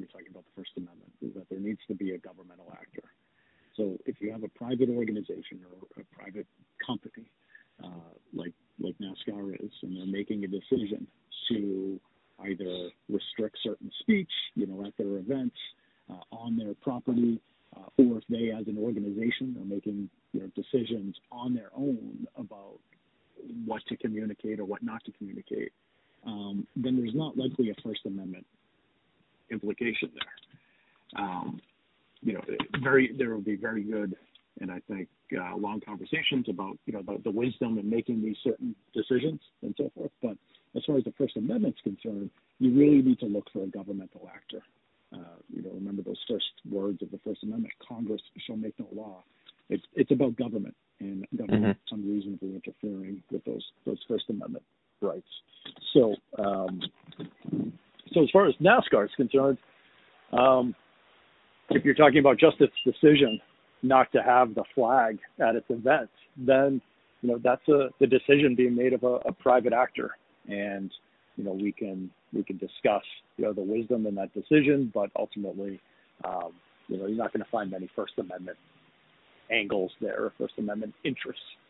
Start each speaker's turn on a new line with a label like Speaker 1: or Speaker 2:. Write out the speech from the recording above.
Speaker 1: talking about the First Amendment, is that there needs to be a governmental actor. So if you have a private organization or a private company, like NASCAR is, and they're making a decision to either restrict certain speech, at their events, on their property, or if they, as an organization, are making decisions on their own about what to communicate or what not to communicate, then there's not likely a First Amendment implication there. There will be very good and I think long conversations about the wisdom in making these certain decisions and so forth. But as far as the First Amendment's concerned, you really need to look for a governmental actor. Remember those first words of the First Amendment: Congress shall make no law. It's about government and government unreasonably interfering with those First Amendment rights. So as far as NASCAR is concerned, if you're talking about just its decision not to have the flag at its events, then that's the decision being made of a private actor, and we can discuss the wisdom in that decision, but ultimately you're not going to find many First Amendment angles there, First Amendment interests